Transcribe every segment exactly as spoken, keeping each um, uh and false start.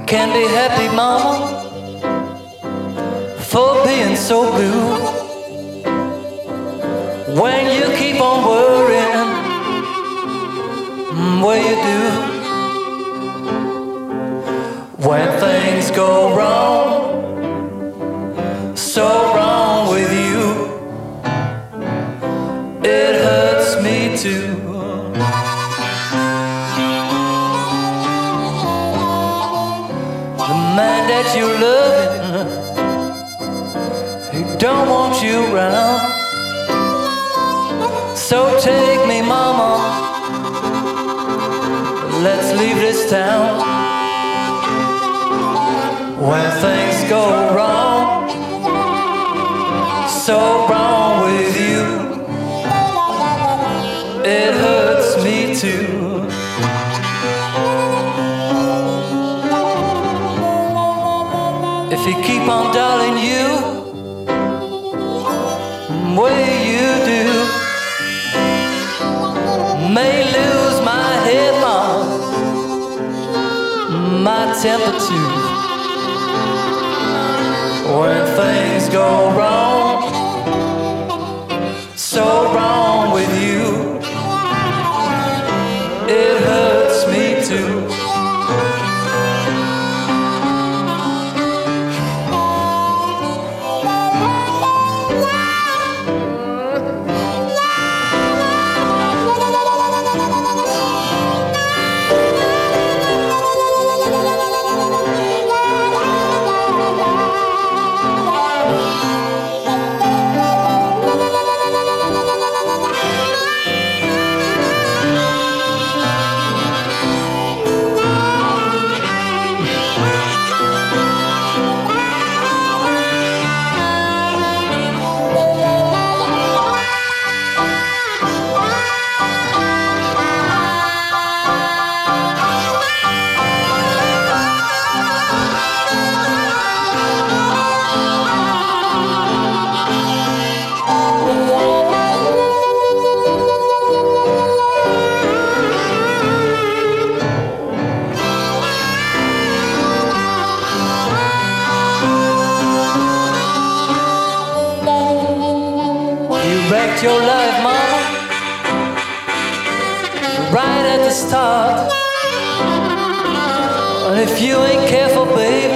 Can't be happy, mama, for being so blue. When you keep on worrying, well you do. When things go wrong, so wrong with you, it hurts me too. The man that you're loving, he don't want you around. So take me, mama, let's leave this town. When things go wrong, so wrong with you, it hurts me too. If you keep on darling you, way you do, may lose my head, mom, my temper too. When things go wrong, so wrong with you, it hurts me too. Wrecked your life, mama, right at the start. And if you ain't careful, babe,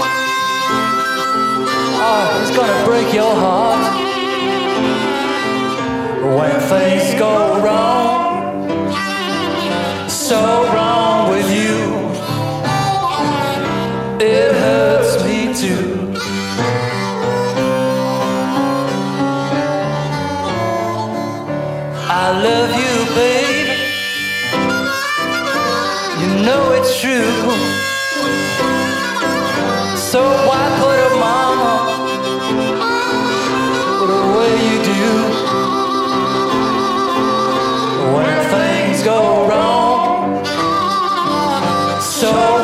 oh, it's gonna break your heart. When things go wrong, so wrong with you, it hurts me too. I love you, baby, you know it's true. So why put a mama the way you do? When things go wrong, so